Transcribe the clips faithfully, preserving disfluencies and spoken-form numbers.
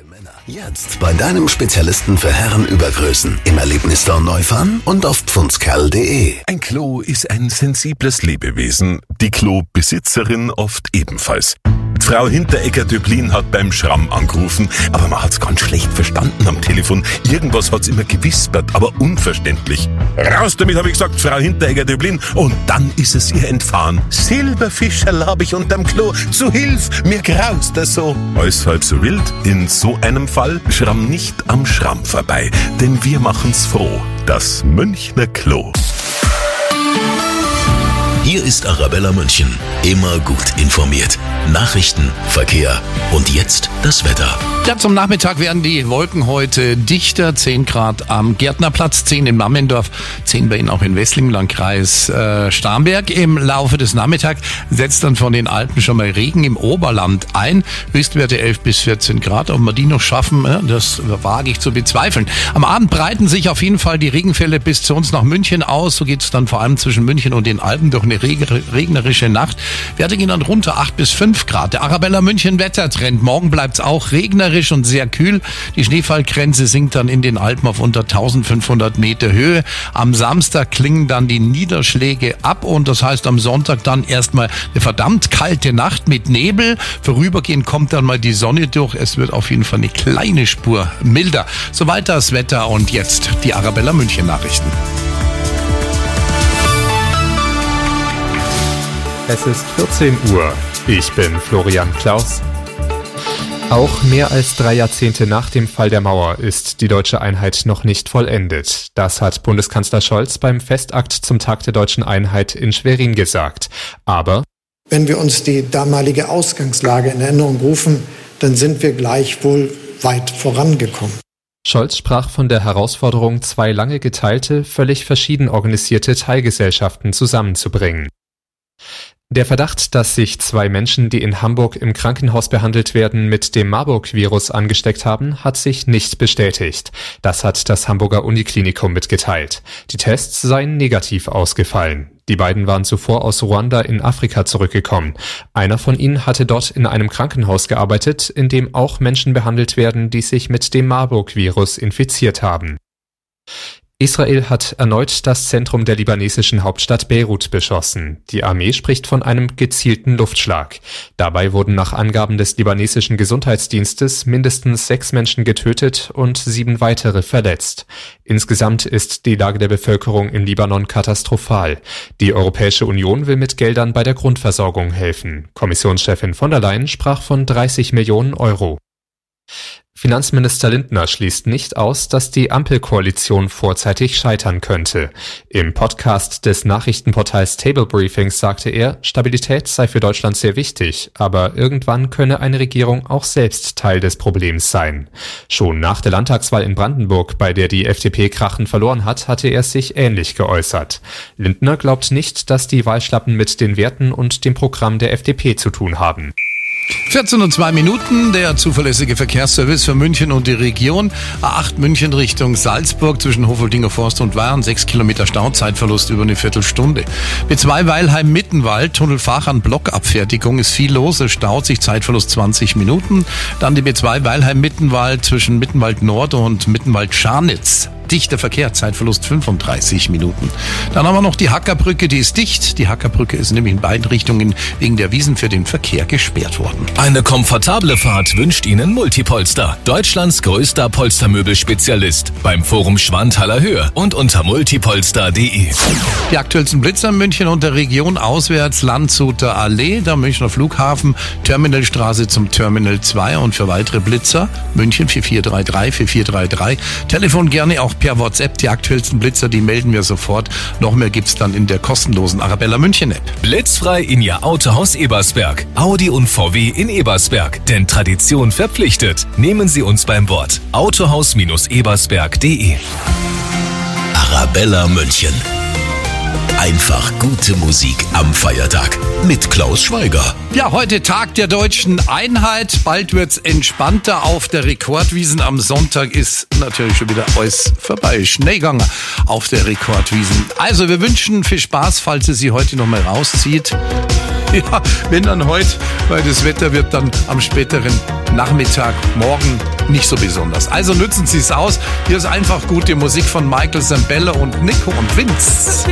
Männer. Jetzt bei deinem Spezialisten für Herrenübergrößen im Erlebnisstore Neufahren und auf pfundskerl punkt de. Ein Klo ist ein sensibles Lebewesen, die Klobesitzerin oft ebenfalls. Frau Hinteregger-Döblin hat beim Schramm angerufen, aber man hat's ganz schlecht verstanden am Telefon. Irgendwas hat's immer gewispert, aber unverständlich. Raus damit, habe ich gesagt, Frau Hinteregger-Döblin. Und dann ist es ihr entfahren. Silberfischerl hab ich unterm Klo. Zu Hilf, mir graust das so. Alles halb so wild. In so einem Fall schramm nicht am Schramm vorbei. Denn wir machen's froh. Das Münchner Klo. Hier ist Arabella München. Immer gut informiert. Nachrichten, Verkehr und jetzt das Wetter. Ja, zum Nachmittag werden die Wolken heute dichter. zehn Grad am Gärtnerplatz, zehn in Mammendorf, zehn bei Ihnen auch in Wesslingen, Landkreis äh, Starnberg. Im Laufe des Nachmittags setzt dann von den Alpen schon mal Regen im Oberland ein. Höchstwerte elf bis vierzehn Grad. Ob wir die noch schaffen, äh, das wage ich zu bezweifeln. Am Abend breiten sich auf jeden Fall die Regenfälle bis zu uns nach München aus. So geht es dann vor allem zwischen München und den Alpen durch eine regnerische Nacht. Werte gehen dann runter acht bis fünf Grad. Der Arabella München Wettertrend. Morgen bleibt es auch regnerisch und sehr kühl. Die Schneefallgrenze sinkt dann in den Alpen auf unter eintausendfünfhundert Meter Höhe. Am Samstag klingen dann die Niederschläge ab und das heißt am Sonntag dann erstmal eine verdammt kalte Nacht mit Nebel. Vorübergehend kommt dann mal die Sonne durch. Es wird auf jeden Fall eine kleine Spur milder. Soweit das Wetter und jetzt die Arabella München Nachrichten. Es ist vierzehn Uhr. Ich bin Florian Klaus. Auch mehr als drei Jahrzehnte nach dem Fall der Mauer ist die deutsche Einheit noch nicht vollendet. Das hat Bundeskanzler Scholz beim Festakt zum Tag der deutschen Einheit in Schwerin gesagt. Aber wenn wir uns die damalige Ausgangslage in Erinnerung rufen, dann sind wir gleichwohl weit vorangekommen. Scholz sprach von der Herausforderung, zwei lange geteilte, völlig verschieden organisierte Teilgesellschaften zusammenzubringen. Der Verdacht, dass sich zwei Menschen, die in Hamburg im Krankenhaus behandelt werden, mit dem Marburg-Virus angesteckt haben, hat sich nicht bestätigt. Das hat das Hamburger Uniklinikum mitgeteilt. Die Tests seien negativ ausgefallen. Die beiden waren zuvor aus Ruanda in Afrika zurückgekommen. Einer von ihnen hatte dort in einem Krankenhaus gearbeitet, in dem auch Menschen behandelt werden, die sich mit dem Marburg-Virus infiziert haben. Israel hat erneut das Zentrum der libanesischen Hauptstadt Beirut beschossen. Die Armee spricht von einem gezielten Luftschlag. Dabei wurden nach Angaben des libanesischen Gesundheitsdienstes mindestens sechs Menschen getötet und sieben weitere verletzt. Insgesamt ist die Lage der Bevölkerung im Libanon katastrophal. Die Europäische Union will mit Geldern bei der Grundversorgung helfen. Kommissionschefin von der Leyen sprach von dreißig Millionen Euro. Finanzminister Lindner schließt nicht aus, dass die Ampelkoalition vorzeitig scheitern könnte. Im Podcast des Nachrichtenportals Table Briefings sagte er, Stabilität sei für Deutschland sehr wichtig, aber irgendwann könne eine Regierung auch selbst Teil des Problems sein. Schon nach der Landtagswahl in Brandenburg, bei der die F D P krachend verloren hat, hatte er sich ähnlich geäußert. Lindner glaubt nicht, dass die Wahlschlappen mit den Werten und dem Programm der F D P zu tun haben. vierzehn und zwei Minuten, der zuverlässige Verkehrsservice für München und die Region. A acht München Richtung Salzburg zwischen Hofoldinger Forst und Weihern, sechs Kilometer Stau, Zeitverlust über eine Viertelstunde. B zwei Weilheim-Mittenwald, Tunnelfachern Blockabfertigung, ist viel los, es staut sich, Zeitverlust zwanzig Minuten. Dann die B zwei Weilheim-Mittenwald zwischen Mittenwald Nord und Mittenwald-Scharnitz. Dichter Verkehr, Zeitverlust fünfunddreißig Minuten. Dann haben wir noch die Hackerbrücke, die ist dicht. Die Hackerbrücke ist nämlich in beiden Richtungen wegen der Wiesen für den Verkehr gesperrt worden. Eine komfortable Fahrt wünscht Ihnen Multipolster, Deutschlands größter Polstermöbelspezialist, beim Forum Schwanthaler Höhe und unter multipolster punkt de. Die aktuellsten Blitzer in München und der Region auswärts Landshuter Allee, der Münchner Flughafen, Terminalstraße zum Terminal zwei und für weitere Blitzer München vier vier drei drei vier vier drei drei. Telefon gerne auch per WhatsApp. Die aktuellsten Blitzer, die melden wir sofort. Noch mehr gibt's dann in der kostenlosen Arabella München App. Blitzfrei in Ihr Autohaus Ebersberg. Audi und V W in Ebersberg. Denn Tradition verpflichtet. Nehmen Sie uns beim Wort. autohaus ebersberg punkt de. Arabella München. Einfach gute Musik am Feiertag mit Klaus Schweiger. Ja, heute Tag der deutschen Einheit. Bald wird's entspannter auf der Rekordwiesen. Am Sonntag ist natürlich schon wieder alles vorbei. Schneeganger auf der Rekordwiesen. Also wir wünschen viel Spaß, falls ihr sie heute noch mal rauszieht. Ja, wenn dann heute, weil das Wetter wird dann am späteren Nachmittag, morgen nicht so besonders. Also nützen Sie es aus. Hier ist einfach gute Musik von Michael Zambella und Nico und Vince.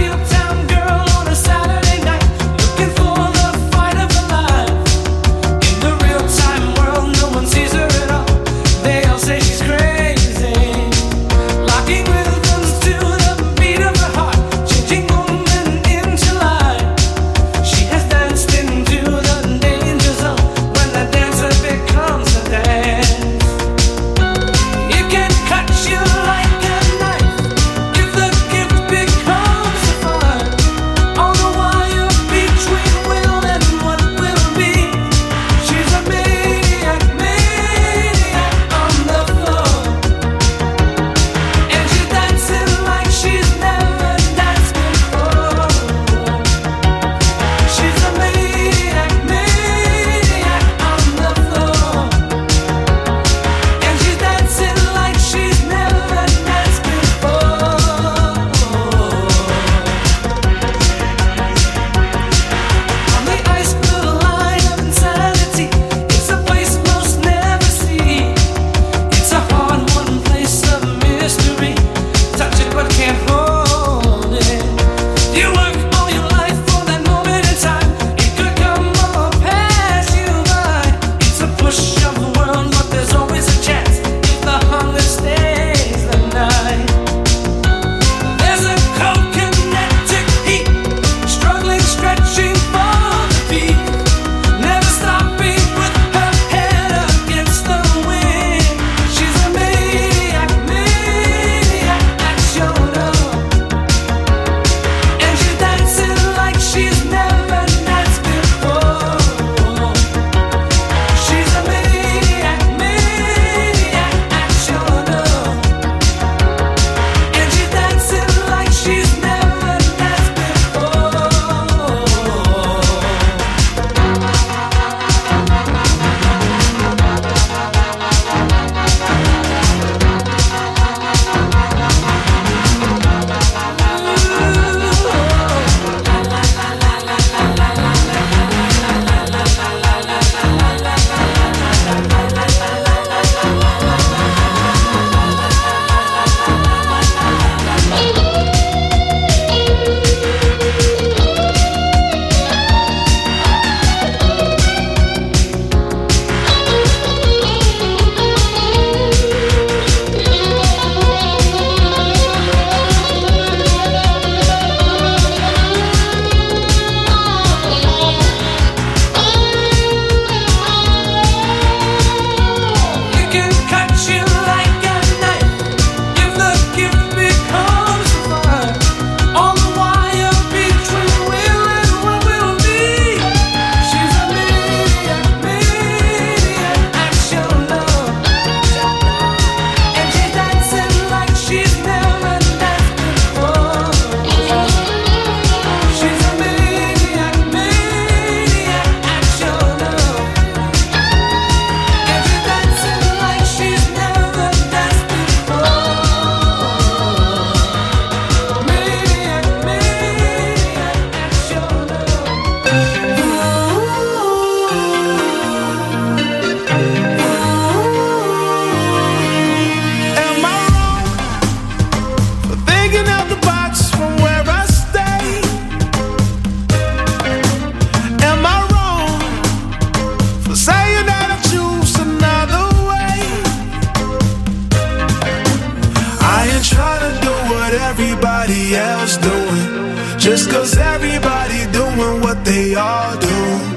everybody else doing, just cause everybody doing what they all do.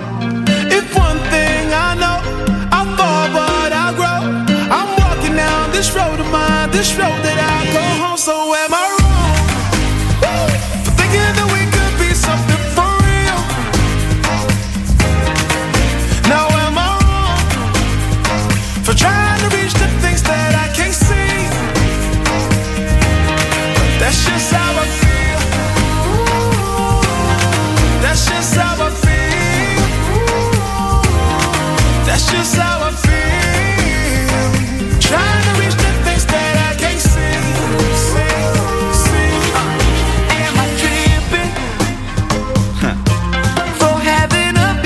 If one thing I know, I fall but I grow. I'm walking down this road of mine, this road that I go home. So am I wrong for thinking that we could be something for real? Now am I wrong for trying to reach the things that I can't see? That's just how I feel. That's just how I feel. That's just how I feel. Trying to reach the things that I can't see. See, see. Uh, am I tripping huh. for having a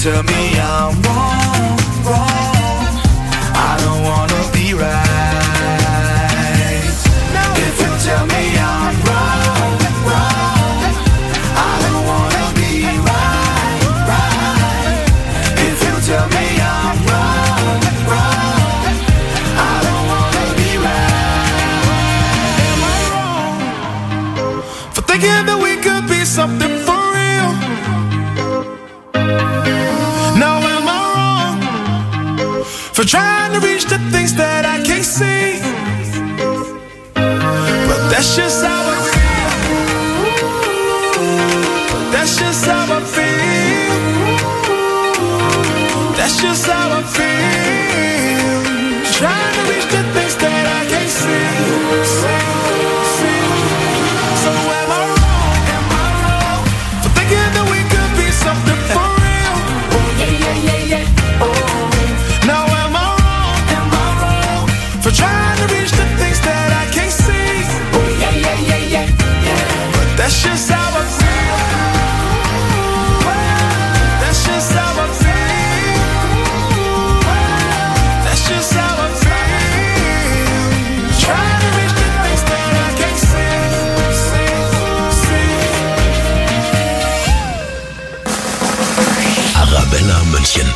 tell me I'm wrong, wrong, I don't wanna be right. If you tell me I'm wrong, wrong, I don't wanna be right, right. If you tell me I'm wrong, wrong, I don't wanna be right. Am I wrong for thinking that we could be something for real? Now am I wrong for trying to reach the things that I can't see? But that's just how I feel. That's just how I feel. That's just how I feel. Trying to reach the things that I can't see. see, see. So am I wrong? Am I wrong for thinking that we could be something for real? Oh yeah, yeah, yeah, yeah. Oh. Now am I wrong? Am I wrong for trying to reach the things that I can't see? Oh yeah, yeah, yeah, yeah, yeah. But that's just how I feel. That's just how I feel. That's just how I feel. Trying to reach the things that I can't see, see, see. Arabella München.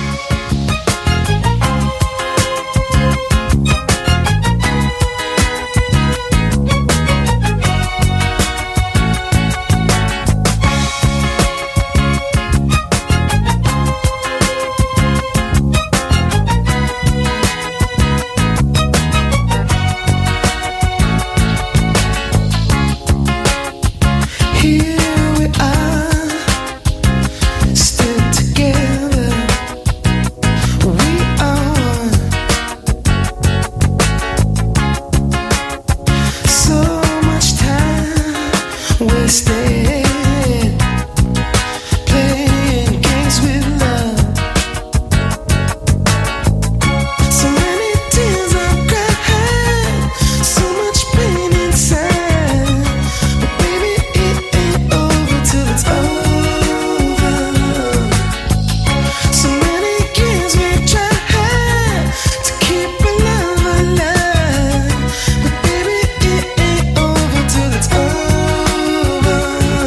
Here we are, still together. We are so much time wasted playing games with love. So many tears I've cried, so much pain inside. But baby, it ain't over till it's over. So many years we tried to keep our love alive. But baby, it ain't over till it's over.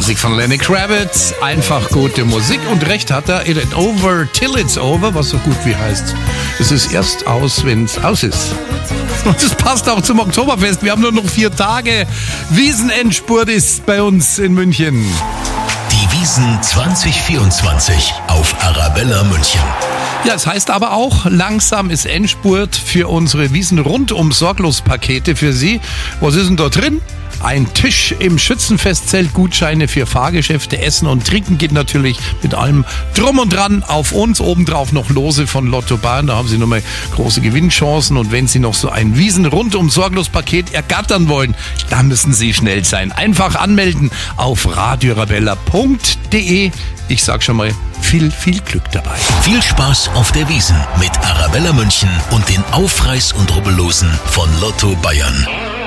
Musik von Lenny Kravitz, einfach gute Musik und recht hat er, it ain't over till it's over, was so gut wie heißt, es ist erst aus, wenn's aus ist. Und das passt auch zum Oktoberfest, wir haben nur noch vier Tage, Wiesenendspurt ist bei uns in München. Die Wiesn zwanzig vierundzwanzig auf Arabella München. Ja, es heißt aber auch, langsam ist Endspurt für unsere Wiesn-Rundum-Sorglos-Pakete für Sie. Was ist denn da drin? Ein Tisch im Schützenfestzelt, Gutscheine für Fahrgeschäfte, Essen und Trinken geht natürlich mit allem drum und dran auf uns. Obendrauf noch Lose von Lotto Bayern, da haben Sie nochmal große Gewinnchancen. Und wenn Sie noch so ein Wiesn-Rundum-Sorglos-Paket ergattern wollen, da müssen Sie schnell sein. Einfach anmelden auf radiorabella punkt de. Ich sag schon mal, viel, viel Glück dabei. Viel Spaß auf der Wiesn mit Arabella München und den Aufreiß- und Rubbellosen von Lotto Bayern.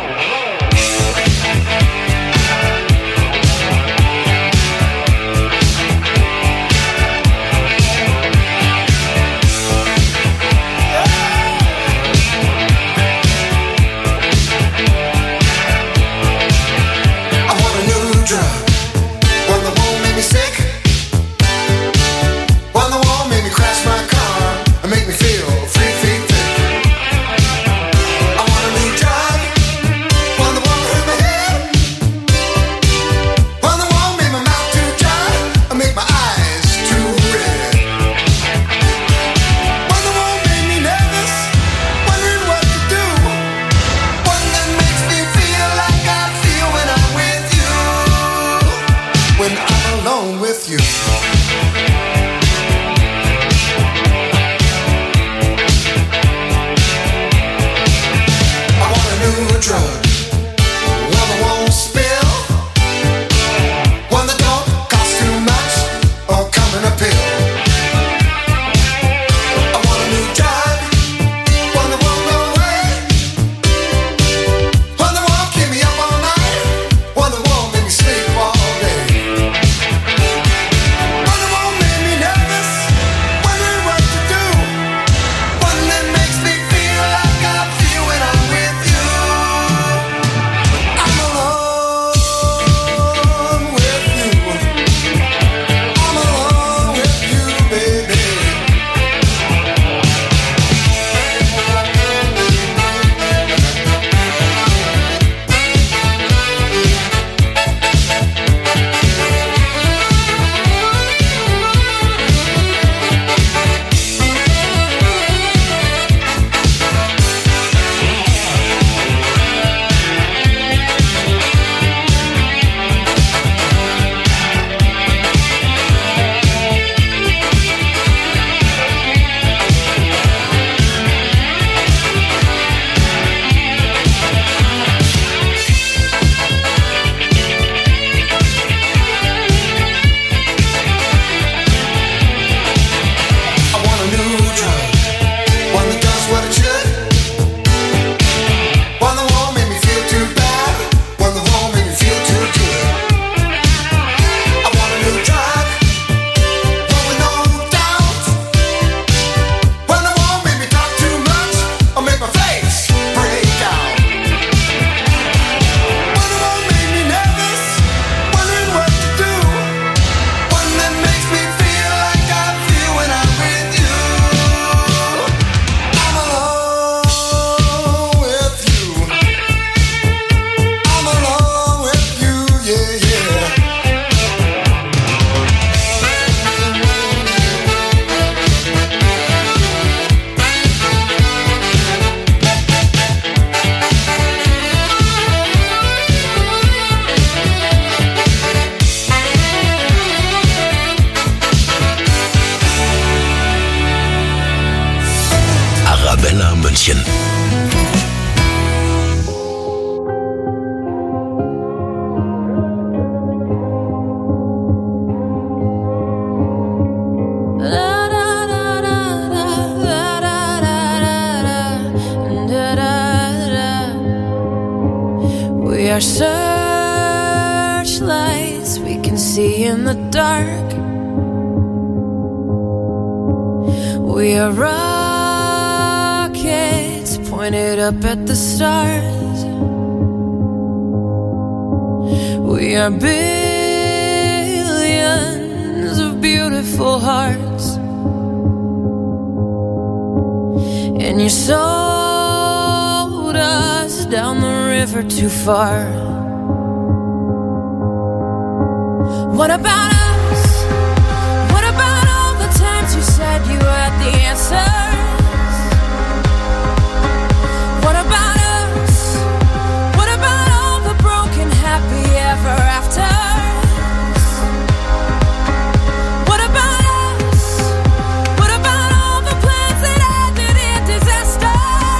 Arabella München. We are searchlights we can see in the dark. We are rockets pointed up at the stars. We are building millions of beautiful hearts, and you sold us down the river too far. What about us? What about all the times you said you had the answers? What about us? What about all the broken happy ever afters? What about us? What about all the plans that ended in disaster?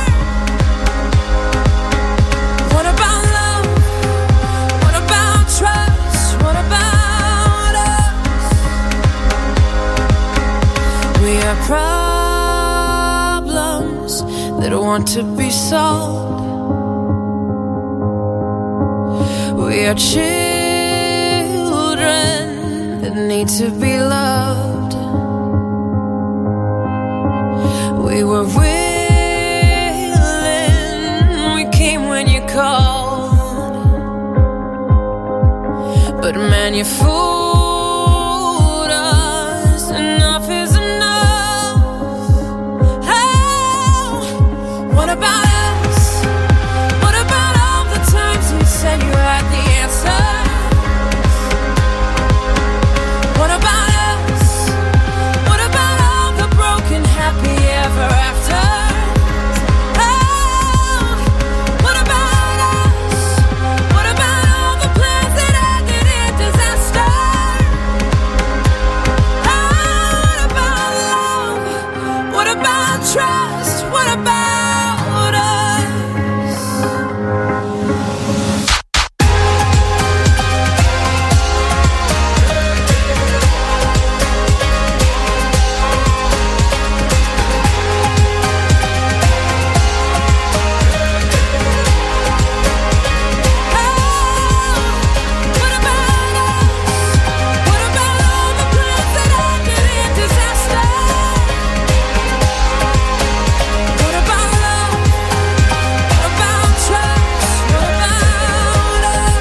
What about love? What about trust? What about us? We are problems that want to be solved. We are children that need to be loved. We were willing, we came when you called, but man, you fooled us. Enough is enough. Oh, what about us? What about all the times you said you had the answers? What about us? What about all the broken happy ever afters? Oh, what about us? What about all the plans that ended in disaster? Oh, what about love? What about trust? What about us? What about us? What about all the plans that ended in disaster? What about love? What about trust? What about us?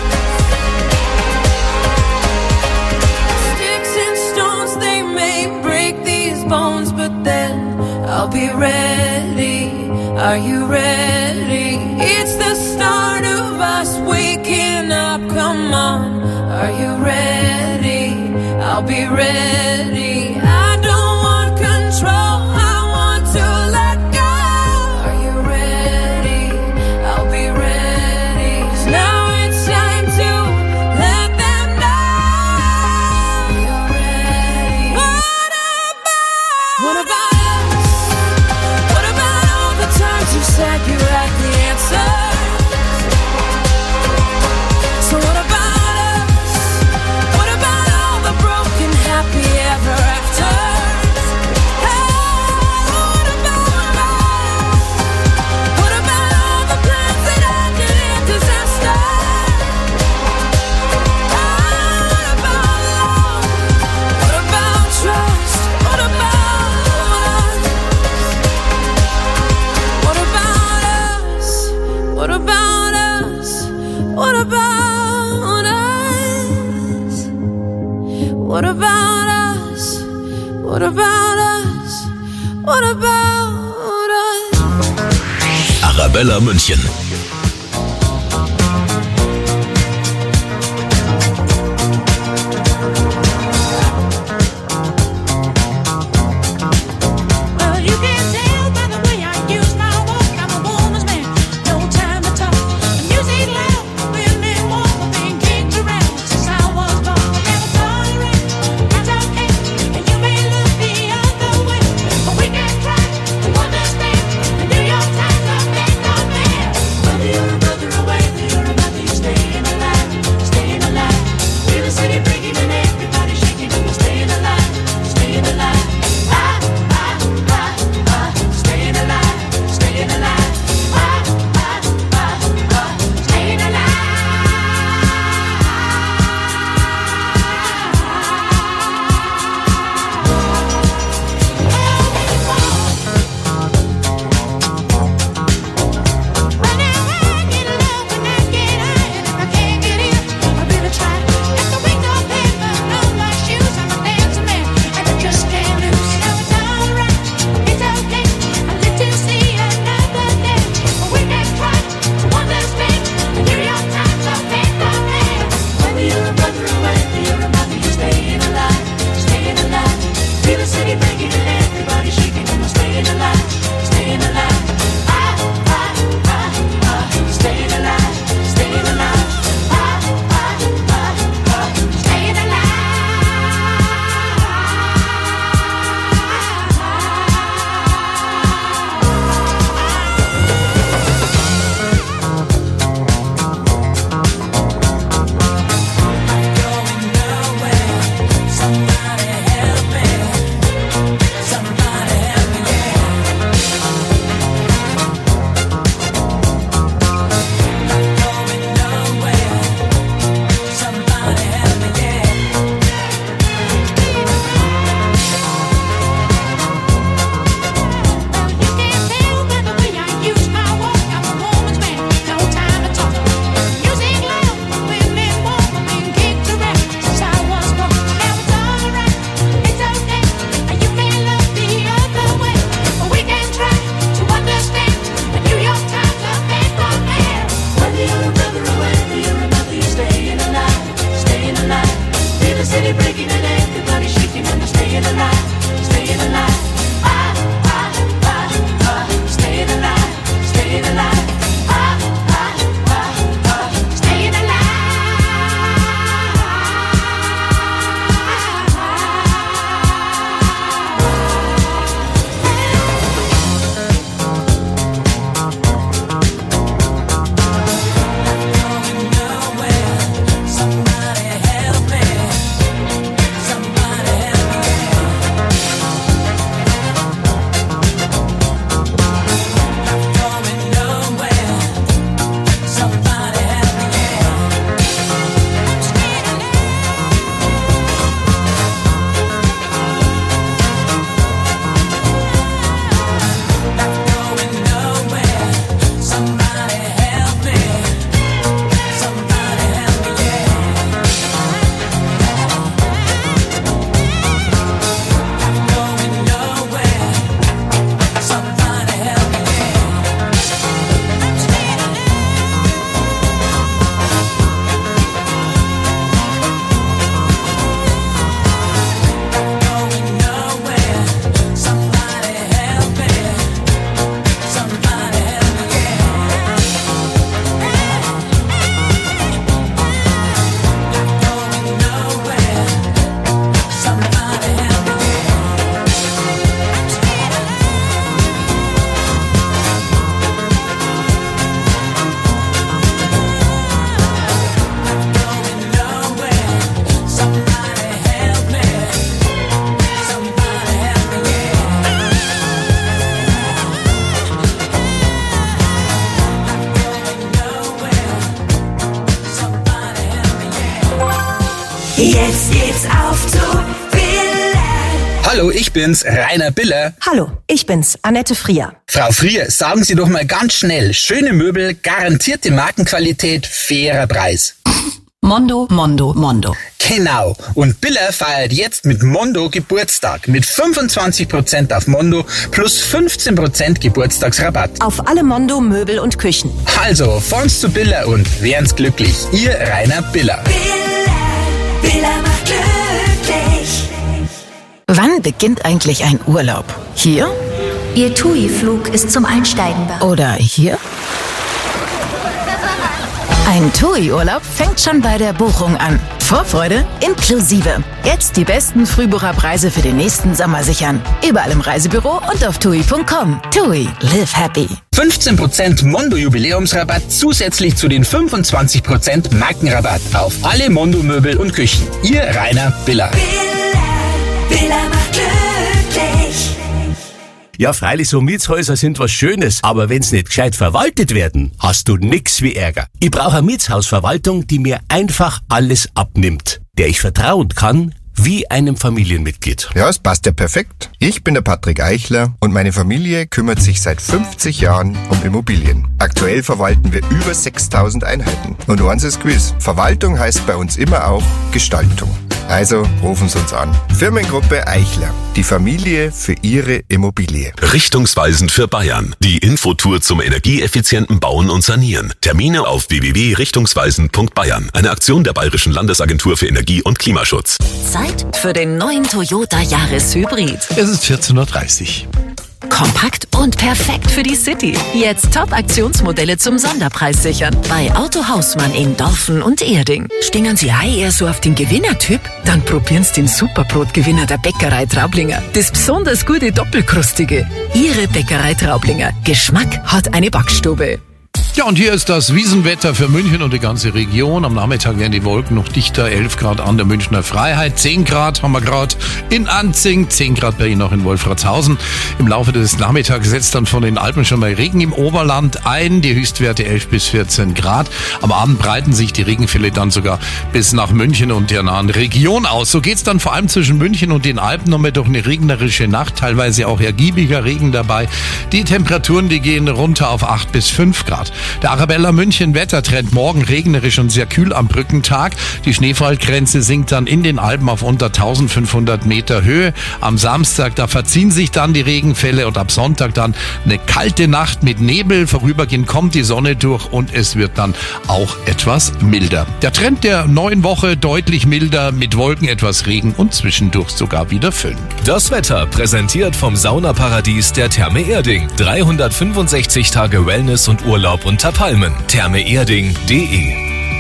Sticks and stones, they may break these bones, but then I'll be ready. Are you ready? It's the start of us waking up. Come on, are you ready? I'll be ready. I don't want control, I want to let go. Are you ready? I'll be ready. 'Cause now it's time to let them know you're ready. What about? What about us? What about all the times you said you had the answers? So what about us? What about all the broken happy ever afters? Oh, what about us? What about all the plans that ended in disaster? Oh, what about love? What about trust? What about us? What about us? What about us? What about us? What about us? What about us? What about us? Arabella München. Well, you can tell by the way I use my walk, I'm a woman's man, no time to talk. Music loud, women walk, I've been kicked around since I was born. Never tolerate, that's okay, and you may look the other way, but we can try to understand and do your time to make no man. Jetzt geht's auf zu Billa. Hallo, ich bin's, Rainer Biller. Hallo, ich bin's, Annette Frier. Frau Frier, sagen Sie doch mal ganz schnell, schöne Möbel, garantierte Markenqualität, fairer Preis. Mondo, Mondo, Mondo. Genau. Und Biller feiert jetzt mit Mondo Geburtstag. Mit fünfundzwanzig Prozent auf Mondo plus fünfzehn Prozent Geburtstagsrabatt. Auf alle Mondo Möbel und Küchen. Also, fahren's zu Biller und werden's glücklich. Ihr Rainer Biller. Billa, Billa macht glücklich. Wann beginnt eigentlich ein Urlaub? Hier? Ihr TUI-Flug ist zum Einsteigen bereit. Oder hier? Ein TUI-Urlaub fängt schon bei der Buchung an. Vorfreude inklusive. Jetzt die besten Frühbucherpreise für den nächsten Sommer sichern. Überall im Reisebüro und auf tui punkt com. TUI, live happy. fünfzehn Prozent Mondo-Jubiläumsrabatt zusätzlich zu den fünfundzwanzig Prozent Markenrabatt auf alle Mondo-Möbel und Küchen. Ihr Rainer Biller. Billa, Billa macht glücklich. Ja, freilich, so Mietshäuser sind was Schönes, aber wenn's nicht gescheit verwaltet werden, hast du nix wie Ärger. Ich brauche eine Mietshausverwaltung, die mir einfach alles abnimmt, der ich vertrauen kann, wie einem Familienmitglied. Ja, es passt ja perfekt. Ich bin der Patrick Eichler und meine Familie kümmert sich seit fünfzig Jahren um Immobilien. Aktuell verwalten wir über sechstausend Einheiten. Und eins ist gewiss, Verwaltung heißt bei uns immer auch Gestaltung. Also rufen Sie uns an. Firmengruppe Eichler. Die Familie für Ihre Immobilie. Richtungsweisend für Bayern. Die Infotour zum energieeffizienten Bauen und Sanieren. Termine auf w w w punkt richtungsweisend punkt bayern. Eine Aktion der Bayerischen Landesagentur für Energie und Klimaschutz. Zeit für den neuen Toyota Yaris Hybrid. Es ist vierzehn Uhr dreißig. Kompakt und perfekt für die City. Jetzt Top-Aktionsmodelle zum Sonderpreis sichern. Bei Auto Hausmann in Dorfen und Erding. Stehen Sie hei eher so auf den Gewinnertyp? Dann probieren Sie den Superbrot-Gewinner der Bäckerei Traublinger. Das besonders gute Doppelkrustige. Ihre Bäckerei Traublinger. Geschmack hat eine Backstube. Ja, und hier ist das Wiesenwetter für München und die ganze Region. Am Nachmittag werden die Wolken noch dichter, elf Grad an der Münchner Freiheit, zehn Grad haben wir gerade in Anzing, zehn Grad bei Ihnen noch in Wolfratshausen. Im Laufe des Nachmittags setzt dann von den Alpen schon mal Regen im Oberland ein, die Höchstwerte elf bis vierzehn Grad. Am Abend breiten sich die Regenfälle dann sogar bis nach München und der nahen Region aus. So geht's dann vor allem zwischen München und den Alpen nochmal durch eine regnerische Nacht, teilweise auch ergiebiger Regen dabei. Die Temperaturen, die gehen runter auf acht bis fünf Grad. Der Arabella München Wettertrend, morgen regnerisch und sehr kühl am Brückentag. Die Schneefallgrenze sinkt dann in den Alpen auf unter eintausendfünfhundert Meter Höhe. Am Samstag, da verziehen sich dann die Regenfälle und ab Sonntag dann eine kalte Nacht mit Nebel. Vorübergehend kommt die Sonne durch und es wird dann auch etwas milder. Der Trend der neuen Woche deutlich milder, mit Wolken, etwas Regen und zwischendurch sogar wieder Föhn. Das Wetter präsentiert vom Saunaparadies der Therme Erding. dreihundertfünfundsechzig Tage Wellness und Urlaub unter Palmen. therme erding punkt de.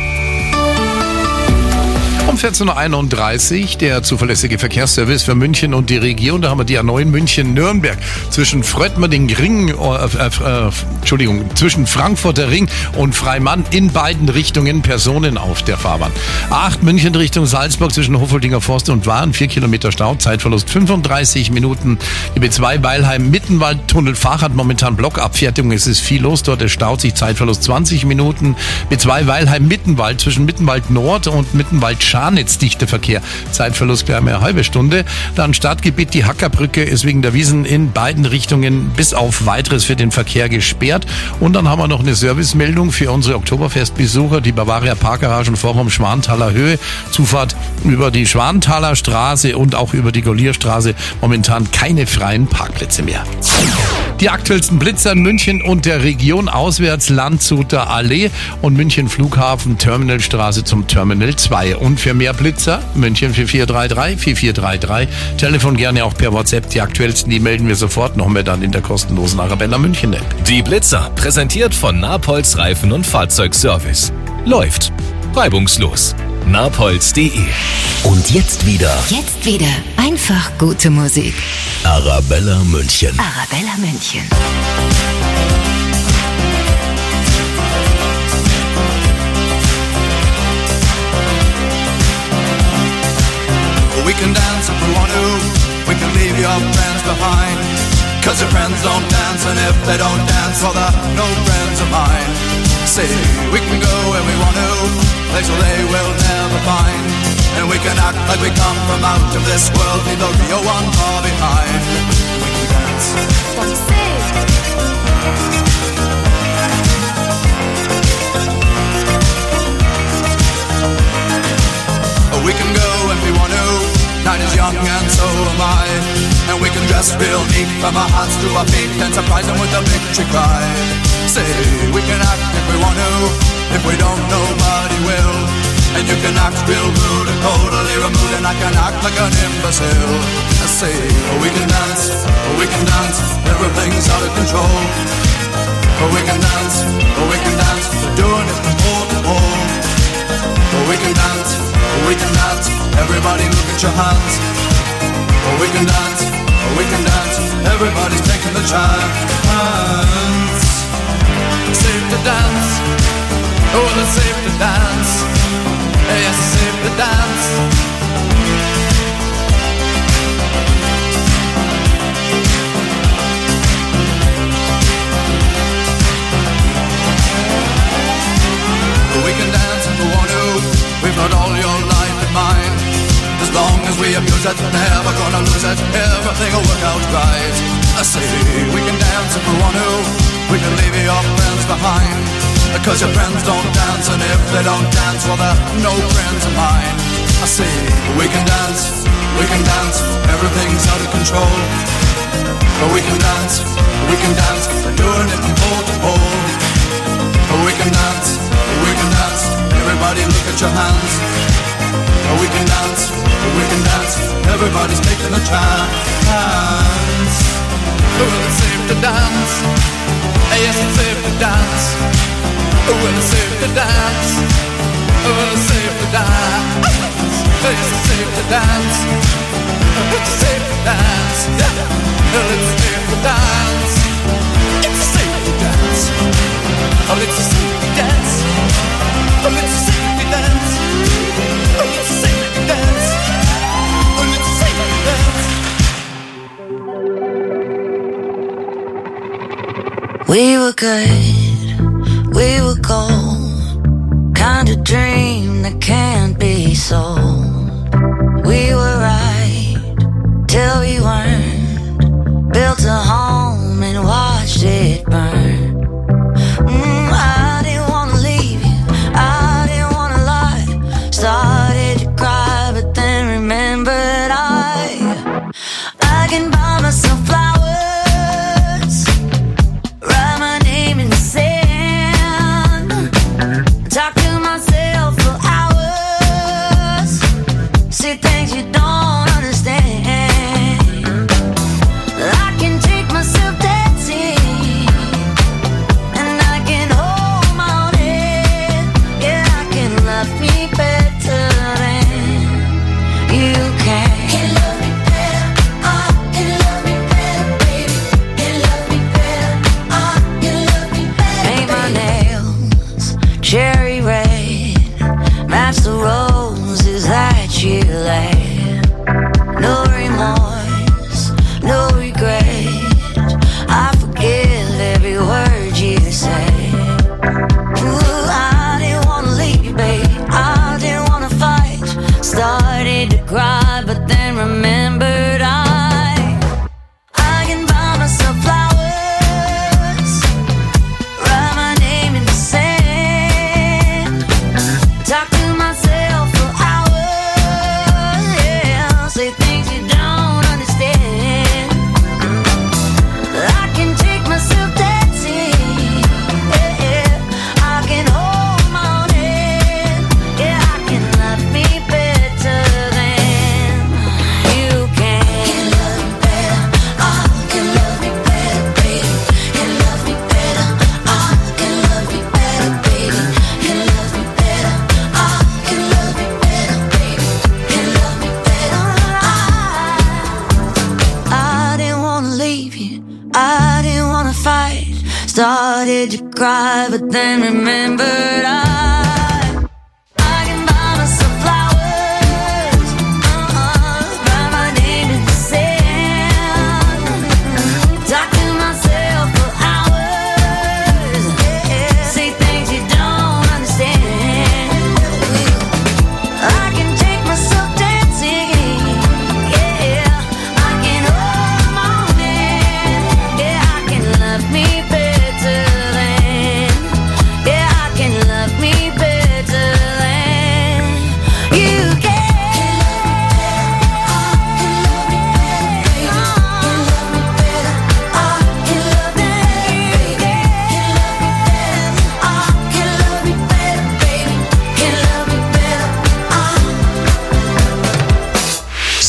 Um vierzehn Uhr einunddreißig der zuverlässige Verkehrsservice für München und die Region. Da haben wir die A neun München-Nürnberg zwischen Fröttmerding-Ring, äh, äh, Entschuldigung, zwischen Frankfurter Ring und Freimann in beiden Richtungen Personen auf der Fahrbahn. A acht München Richtung Salzburg zwischen Hoffoldinger Forst und Waren, vier Kilometer Stau, Zeitverlust fünfunddreißig Minuten. Die B zwei Weilheim-Mittenwald-Tunnel Fach hat momentan Blockabfertigung. Es ist viel los dort, es staut sich, Zeitverlust zwanzig Minuten. B zwei Weilheim-Mittenwald zwischen Mittenwald Nord und Mittenwald Scharnitz, Verkehr. Zeitverlust gleich mehr eine halbe Stunde. Dann Stadtgebiet, die Hackerbrücke ist wegen der Wiesen in beiden Richtungen bis auf Weiteres für den Verkehr gesperrt. Und dann haben wir noch eine Servicemeldung für unsere Oktoberfestbesucher. Die Bavaria Parkgaragen Vorraum Schwanthaler Höhe. Zufahrt über die Schwanthaler Straße und auch über die Gollierstraße. Momentan keine freien Parkplätze mehr. Die aktuellsten Blitzer in München und der Region auswärts Landshuter Allee und München Flughafen Terminalstraße zum Terminal zwei. Und für mehr Blitzer München vier vier drei drei vier vier drei drei. Telefon gerne auch per WhatsApp. Die aktuellsten, die melden wir sofort noch mehr dann in der kostenlosen Arabella München App. Die Blitzer, präsentiert von Napolz Reifen- und Fahrzeugservice. Läuft reibungslos. napolz punkt de. Und jetzt wieder Jetzt wieder einfach gute Musik. Arabella München. Arabella München. We can dance if we want to, we can leave your friends behind. Cause your friends don't dance, and if they don't dance, well they're no friends of mine. Say, we can go where we want to, place where they will never find. And we can act like we come from out of this world, leave the real one far behind. We can dance. What do you say? We can go if we want to, night is young and so am I. And we can dress real neat from our hearts to our feet and surprise them with a victory cry. Say, we can act if we want to, if we don't nobody will. And you can act real rude and totally removed, and I can act like an imbecile. I say, oh, we can dance, oh, we can dance, everything's out of control. Oh, we can dance, oh, we can dance, we're doing it from pole to pole. Oh, we can dance, oh, we can dance, everybody look at your hands. Oh, we can dance, oh, we can dance, everybody's taking the chance. Safe to dance, oh, it's safe to dance. Yes, it's safe to dance. We can dance if we want to. We've got all your life in mind. As long as we abuse it, never gonna lose it. Everything will work out right. I say we can dance if we want to. We can leave your friends behind, because your friends don't dance, and if they don't dance, well, they're no friends of mine. I say we can dance, we can dance, everything's out of control. But we can dance, we can dance, we're doing it from pole to pole. But we can dance, we can dance, everybody look at your hands. But we can dance, we can dance, everybody's taking a chance. Well, it's safe to dance, yes, it's safe to dance. Well, it's safe to dance, well, it's safe to dance. Yes, it's safe to dance, it's safe to dance. Well, it's safe to dance, it's safe to dance. Oh, it's safe to dance, oh, it's safe to dance, oh, it's safe to dance, oh, it's safe to dance. We were good, we were gold, kind of dream that can't be sold. We were right till we weren't, built a home and watched it burn. Mm, I didn't wanna leave you, I didn't wanna lie. Started to cry, but then remembered I I can buy myself flowers. Started to cry, but then remembered I I can buy myself flowers, uh-uh, write my name in the sand, talk to myself for hours, yeah, say things you don't understand. I can take myself down.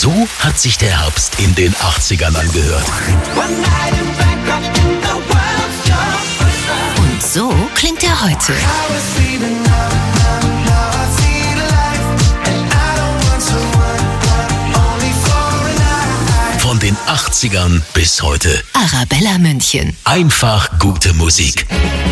So hat sich der Herbst in den achtzigern angehört. Und so klingt er heute. Von den achtzigern bis heute. Arabella München. Einfach gute Musik.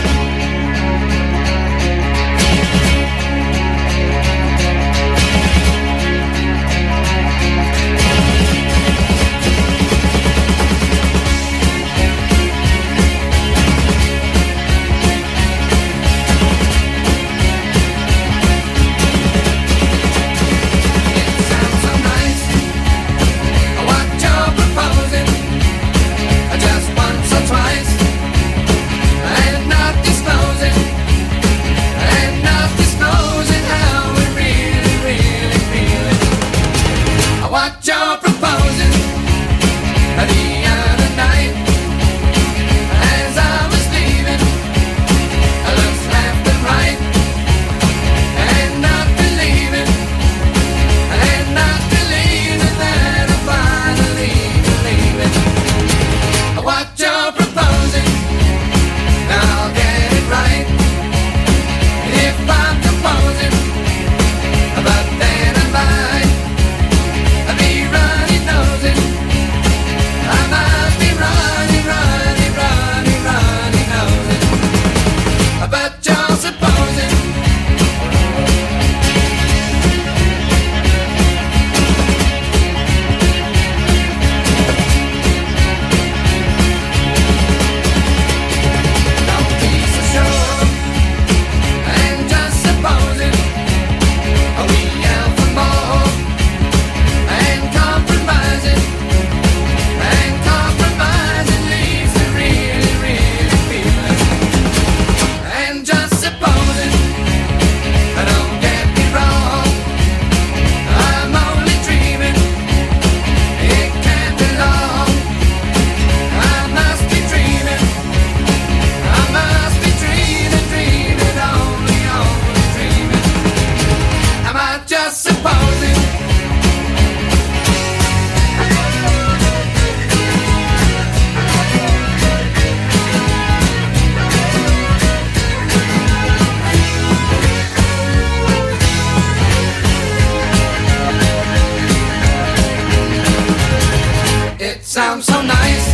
Sounds so nice.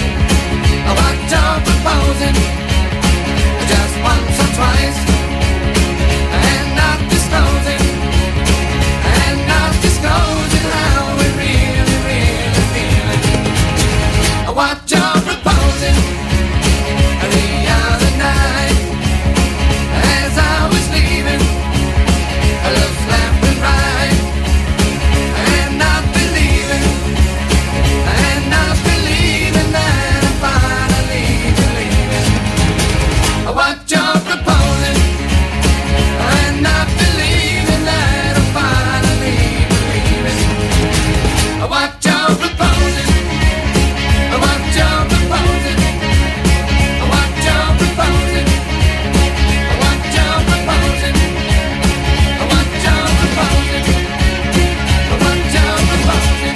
What you're proposing, just once or twice, and not disclosing, and not disclosing how we really, really feeling. What you're proposing the other night, as I was leaving, I looked left and right, and not believing. Not believing that I'm finally believing what you're proposing, and not believing that I'm finally believing what you're proposing, what you're proposing, what you're proposing, what you're proposing, what you're proposing, what you're proposing.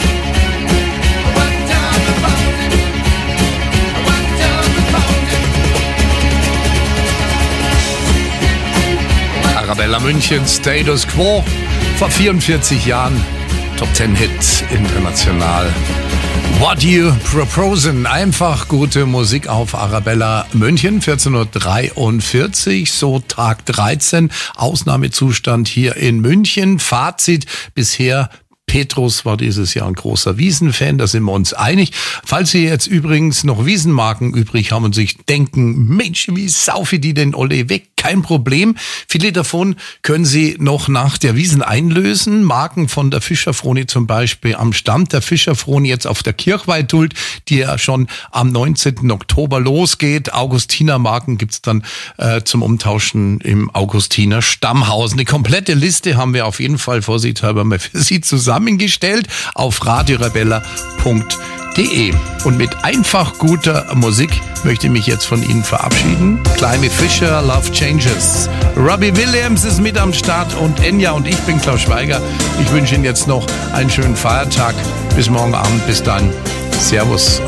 Arabella München, Status Quo, vor vierundvierzig Jahren, Top zehn Hit international. What You Proposen, einfach gute Musik auf Arabella München, vierzehn Uhr dreiundvierzig, so Tag dreizehn, Ausnahmezustand hier in München. Fazit bisher: Petrus war dieses Jahr ein großer Wiesen-Fan, da sind wir uns einig. Falls Sie jetzt übrigens noch Wiesenmarken übrig haben und sich denken, Mensch, wie saufe die denn alle weg? Kein Problem. Viele davon können Sie noch nach der Wiesen einlösen. Marken von der Fischerfroni zum Beispiel am Stand der Fischerfroni jetzt auf der Kirchweihhult, die ja schon am neunzehnten Oktober losgeht. Augustiner-Marken gibt's dann äh, zum Umtauschen im Augustiner Stammhaus. Eine komplette Liste haben wir auf jeden Fall vorsichtshalber mal für Sie zusammengestellt auf radiorebella punkt de. Und mit einfach guter Musik möchte ich mich jetzt von Ihnen verabschieden. Climby Fisher, Love Changes. Robbie Williams ist mit am Start und Enya und ich bin Klaus Schweiger. Ich wünsche Ihnen jetzt noch einen schönen Feiertag. Bis morgen Abend. Bis dann. Servus.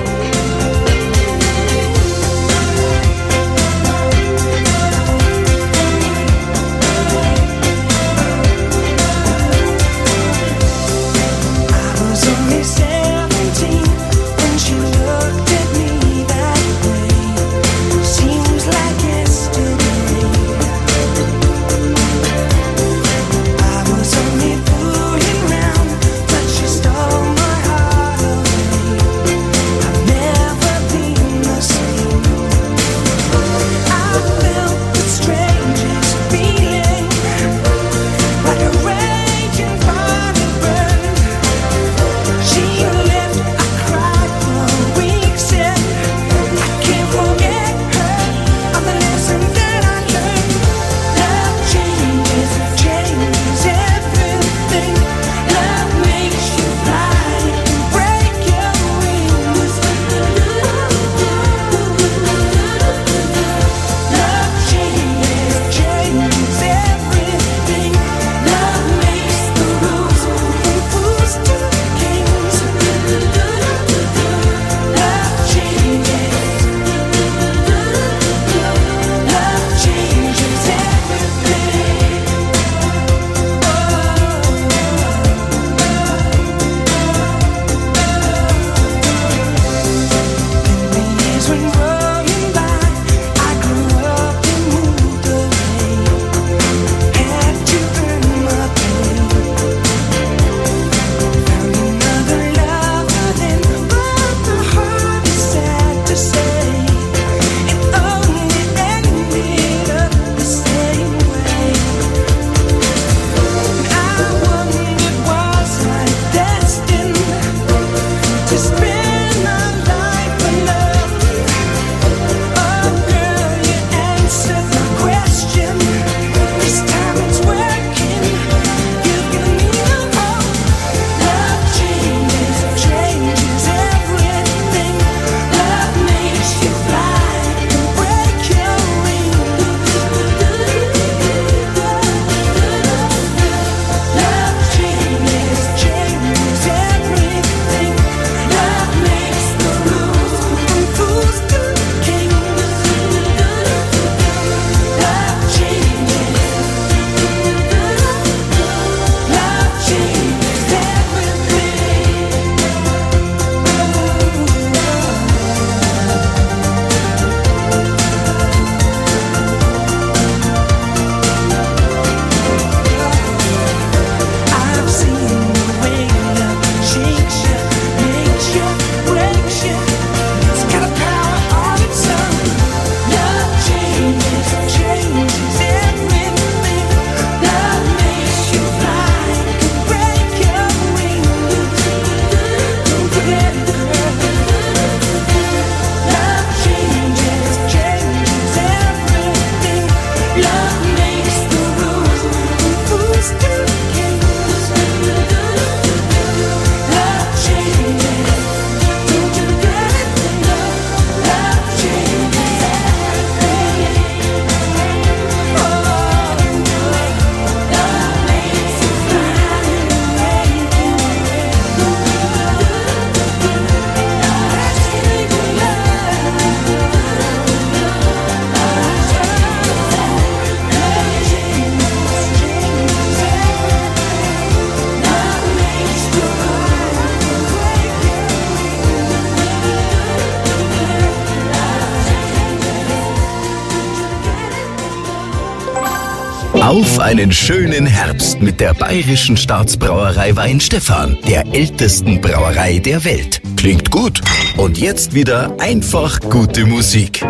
Auf einen schönen Herbst mit der Bayerischen Staatsbrauerei Weinstefan, der ältesten Brauerei der Welt. Klingt gut. Und jetzt wieder einfach gute Musik.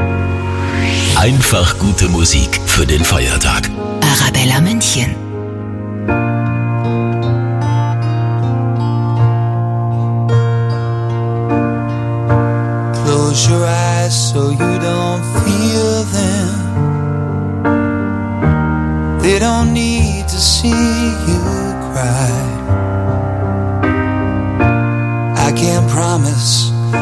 Einfach gute Musik für den Feiertag. Arabella München. Close your eyes so you don't feel them. They don't need to see you cry. I can't promise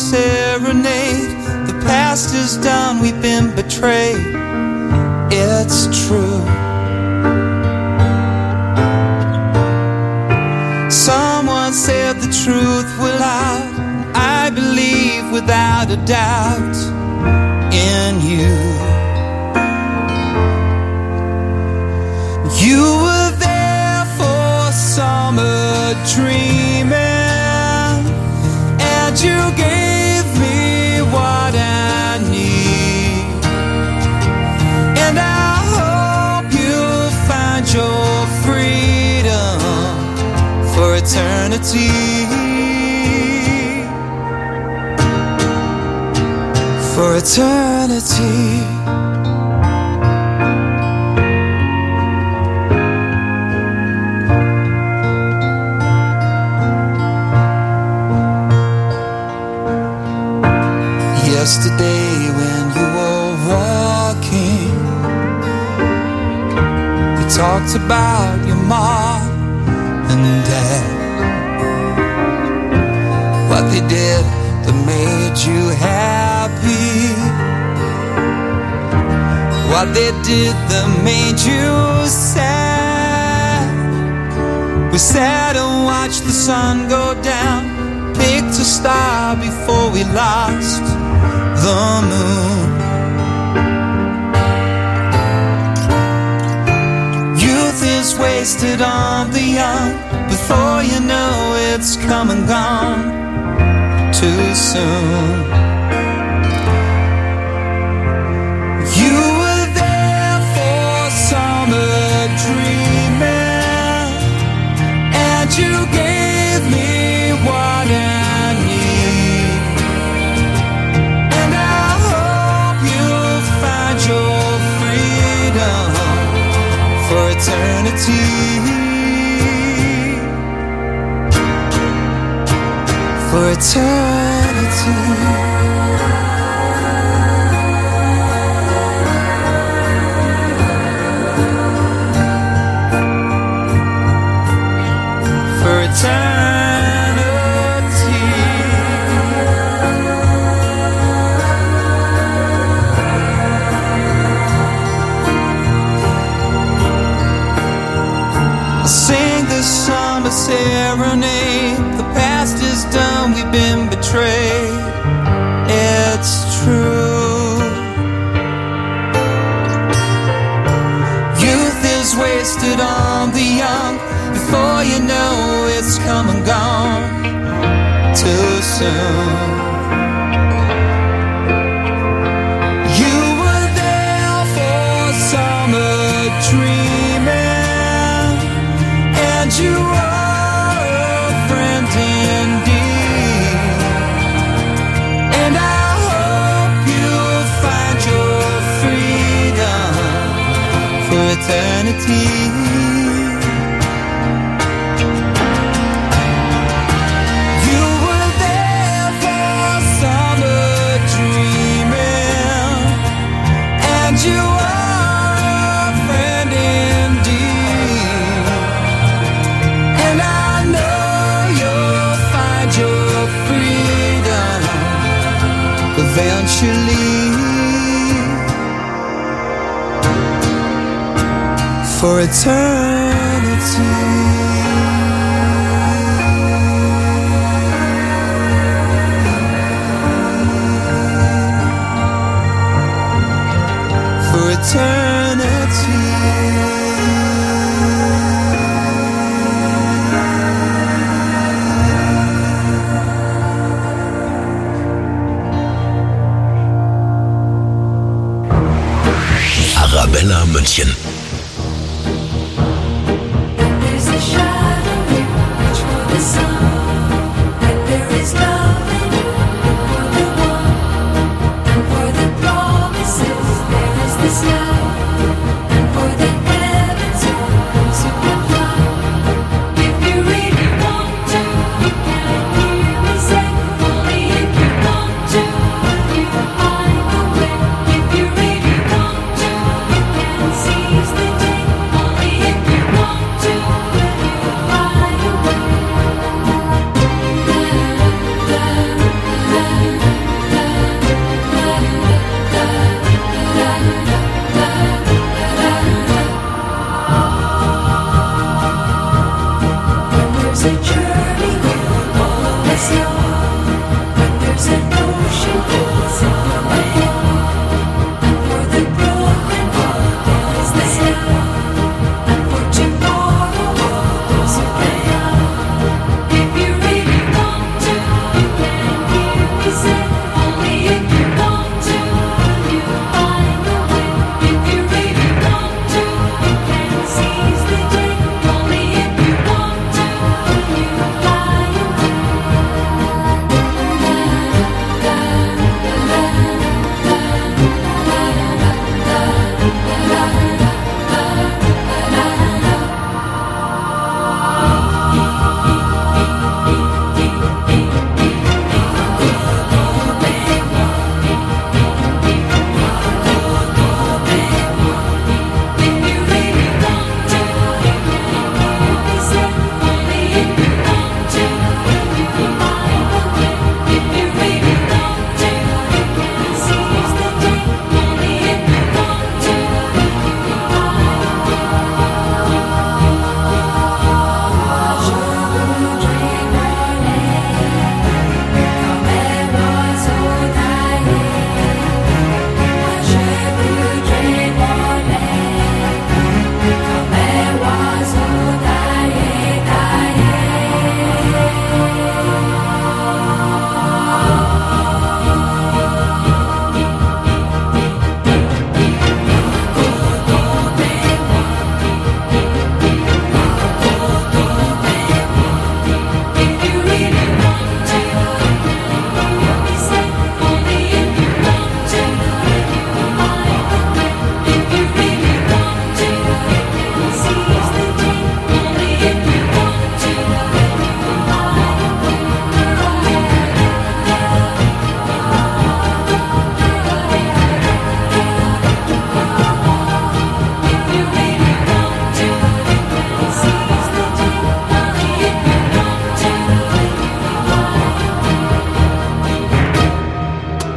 serenade. The past is done, we've been betrayed. It's true. Someone said the truth will out. I believe without a doubt in you. You were there for summer dreaming, and you gave me what I need. And I hope you'll find your freedom for eternity. For eternity. Yesterday when you were walking, you talked about your mom and dad, what they did that made you happy, what they did that made you sad. We sat and watched the sun go down, picked a star before we lost the moon. Youth is wasted on the young. Before you know it's come and gone too soon. You were there for summer dreaming, and you gave me what I need. And I hope you'll find your freedom for eternity. For eternity. For eternity. I sing this summer serenade. The past is done, we've been betrayed. It's true. Youth is wasted on the young. Before you know it's come and gone too soon. You were there for summer dreaming, and you are a friend indeed. And I hope you'll find your freedom for eternity. You are a friend indeed, and I know you'll find your freedom eventually. For eternity. For eternity. Arabella München. There's a shadow in which for the sun, and there is love in you for the one, and for the promises there is the sky, and for the heavens those who can fly. If you really want to, you can hear me say, only if you want to, you hide away. If you really want to, you can see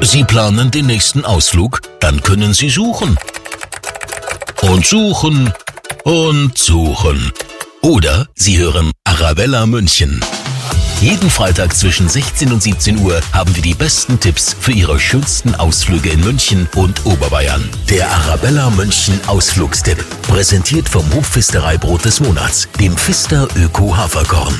Sie planen den nächsten Ausflug? Dann können Sie suchen. Und suchen und suchen. Oder Sie hören Arabella München. Jeden Freitag zwischen sechzehn und siebzehn Uhr haben wir die besten Tipps für Ihre schönsten Ausflüge in München und Oberbayern. Der Arabella München Ausflugstipp. Präsentiert vom Hofpfistereibrot des Monats, dem Pfister Öko Haferkorn.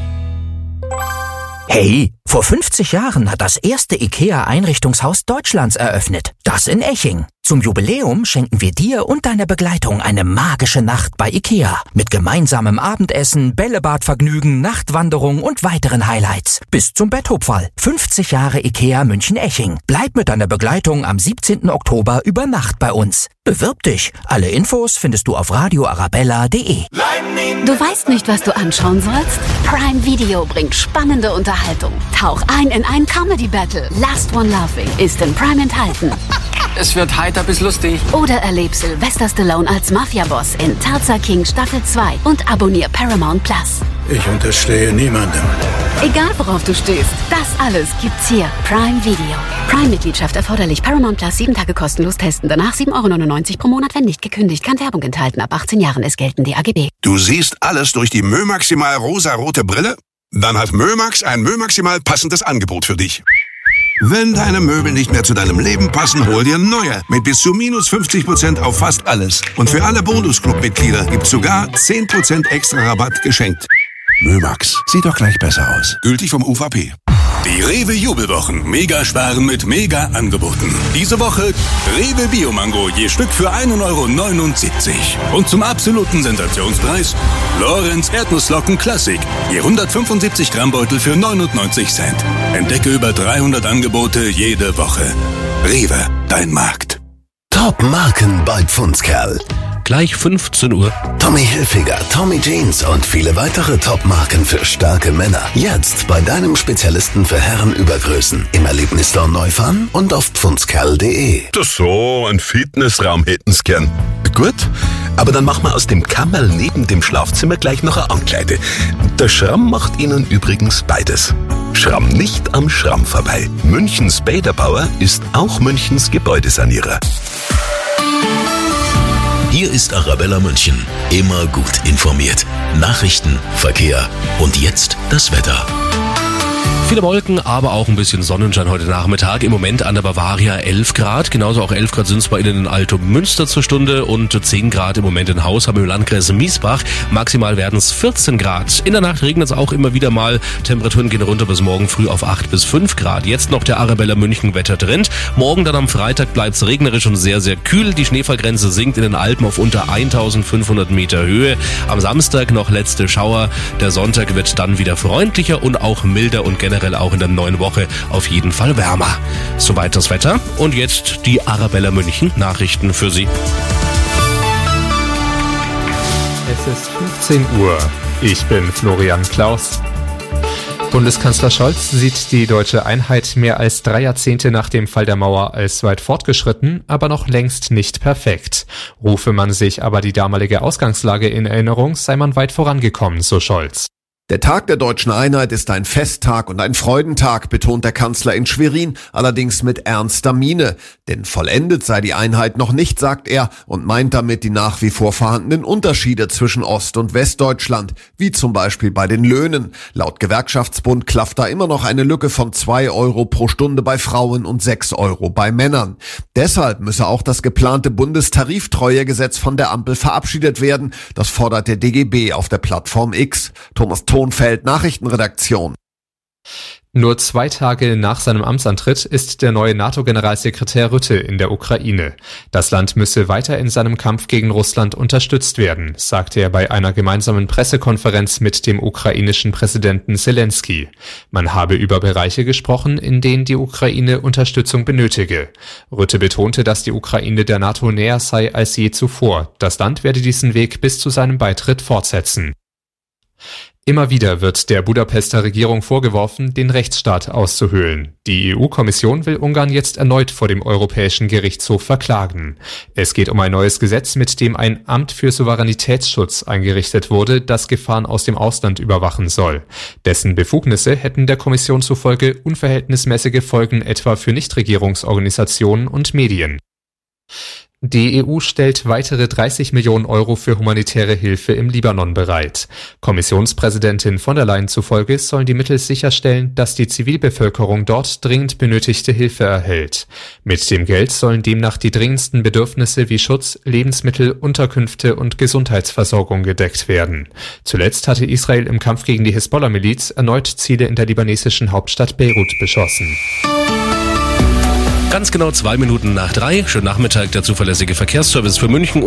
Hey, vor fünfzig Jahren hat das erste IKEA-Einrichtungshaus Deutschlands eröffnet. Das in Eching. Zum Jubiläum schenken wir dir und deiner Begleitung eine magische Nacht bei IKEA. Mit gemeinsamem Abendessen, Bällebadvergnügen, Nachtwanderung und weiteren Highlights. Bis zum Betthupferl. fünfzig Jahre IKEA München-Eching. Bleib mit deiner Begleitung am siebzehnten Oktober über Nacht bei uns. Bewirb dich. Alle Infos findest du auf radio arabella punkt de. Du weißt nicht, was du anschauen sollst? Prime Video bringt spannende Unterhaltung. Tauch ein in ein Comedy-Battle. Last One Laughing ist in Prime enthalten. Es wird heiter bis lustig. Oder erleb Sylvester Stallone als Mafia-Boss in Tulsa King Staffel zwei und abonnier Paramount Plus. Ich unterstehe niemandem. Egal worauf du stehst, das alles gibt's hier. Prime Video. Prime-Mitgliedschaft erforderlich. Paramount Plus sieben Tage kostenlos testen. Danach sieben Euro neunundneunzig pro Monat, wenn nicht gekündigt. Kann Werbung enthalten. Ab achtzehn Jahren. Es gelten die A G B. Du siehst alles durch die Mömaximal rosarote Brille? Dann hat Mömax ein Mömaximal passendes Angebot für dich. Wenn deine Möbel nicht mehr zu deinem Leben passen, hol dir neue. Mit bis zu minus fünfzig Prozent auf fast alles. Und für alle Bonus-Club-Mitglieder gibt's sogar zehn Prozent extra Rabatt geschenkt. Mömax. Sieht doch gleich besser aus. Gültig vom U V P. Die Rewe Jubelwochen. Mega sparen mit Mega-Angeboten. Diese Woche Rewe Biomango je Stück für ein Euro neunundsiebzig. Und zum absoluten Sensationspreis Lorenz Erdnussflocken Classic. Je hundertfünfundsiebzig Gramm Beutel für neunundneunzig Cent. Entdecke über dreihundert Angebote jede Woche. Rewe, dein Markt. Top-Marken bei Pfundskerl. Gleich fünfzehn Uhr. Tommy Hilfiger, Tommy Jeans und viele weitere Top-Marken für starke Männer. Jetzt bei deinem Spezialisten für Herrenübergrößen. Im Erlebnisstore Neufahren und auf pfundskerl punkt de. Das so, ein Fitnessraum hätten's gern. Gut, aber dann machen wir aus dem Kammerl neben dem Schlafzimmer gleich noch eine Ankleide. Der Schramm macht Ihnen übrigens beides. Schramm nicht am Schramm vorbei. Münchens Bäderbauer ist auch Münchens Gebäudesanierer. Hier ist Arabella München. Immer gut informiert. Nachrichten, Verkehr und jetzt das Wetter. Viele Wolken, aber auch ein bisschen Sonnenschein heute Nachmittag. Im Moment an der Bavaria elf Grad. Genauso auch elf Grad sind es bei Ihnen in Alto-Münster zur Stunde und zehn Grad im Moment in Haus haben wir im Landkreis Miesbach. Maximal werden es vierzehn Grad. In der Nacht regnet es auch immer wieder mal. Temperaturen gehen runter bis morgen früh auf acht bis fünf Grad. Jetzt noch der Arabella München Wettertrend. Morgen dann am Freitag bleibt es regnerisch und sehr, sehr kühl. Die Schneefallgrenze sinkt in den Alpen auf unter eintausendfünfhundert Meter Höhe. Am Samstag noch letzte Schauer. Der Sonntag wird dann wieder freundlicher und auch milder und generell auch in der neuen Woche auf jeden Fall wärmer. Soweit das Wetter und jetzt die Arabella München Nachrichten für Sie. Es ist fünfzehn Uhr. Ich bin Florian Klaus. Bundeskanzler Scholz sieht die deutsche Einheit mehr als drei Jahrzehnte nach dem Fall der Mauer als weit fortgeschritten, aber noch längst nicht perfekt. Rufe man sich aber die damalige Ausgangslage in Erinnerung, sei man weit vorangekommen, so Scholz. Der Tag der deutschen Einheit ist ein Festtag und ein Freudentag, betont der Kanzler in Schwerin, allerdings mit ernster Miene. Denn vollendet sei die Einheit noch nicht, sagt er, und meint damit die nach wie vor vorhandenen Unterschiede zwischen Ost- und Westdeutschland, wie zum Beispiel bei den Löhnen. Laut Gewerkschaftsbund klafft da immer noch eine Lücke von zwei Euro pro Stunde bei Frauen und sechs Euro bei Männern. Deshalb müsse auch das geplante Bundestariftreuegesetz von der Ampel verabschiedet werden. Das fordert der D G B auf der Plattform X. Thomas Tonfeld, Nachrichtenredaktion. Nur zwei Tage nach seinem Amtsantritt ist der neue NATO-Generalsekretär Rutte in der Ukraine. Das Land müsse weiter in seinem Kampf gegen Russland unterstützt werden, sagte er bei einer gemeinsamen Pressekonferenz mit dem ukrainischen Präsidenten Zelensky. Man habe über Bereiche gesprochen, in denen die Ukraine Unterstützung benötige. Rutte betonte, dass die Ukraine der NATO näher sei als je zuvor. Das Land werde diesen Weg bis zu seinem Beitritt fortsetzen. Immer wieder wird der Budapester Regierung vorgeworfen, den Rechtsstaat auszuhöhlen. Die E U-Kommission will Ungarn jetzt erneut vor dem Europäischen Gerichtshof verklagen. Es geht um ein neues Gesetz, mit dem ein Amt für Souveränitätsschutz eingerichtet wurde, das Gefahren aus dem Ausland überwachen soll. Dessen Befugnisse hätten der Kommission zufolge unverhältnismäßige Folgen etwa für Nichtregierungsorganisationen und Medien. Die E U stellt weitere dreißig Millionen Euro für humanitäre Hilfe im Libanon bereit. Kommissionspräsidentin von der Leyen zufolge sollen die Mittel sicherstellen, dass die Zivilbevölkerung dort dringend benötigte Hilfe erhält. Mit dem Geld sollen demnach die dringendsten Bedürfnisse wie Schutz, Lebensmittel, Unterkünfte und Gesundheitsversorgung gedeckt werden. Zuletzt hatte Israel im Kampf gegen die Hisbollah-Miliz erneut Ziele in der libanesischen Hauptstadt Beirut beschossen. Ganz genau zwei Minuten nach drei. Schönen Nachmittag, der zuverlässige Verkehrsservice für München.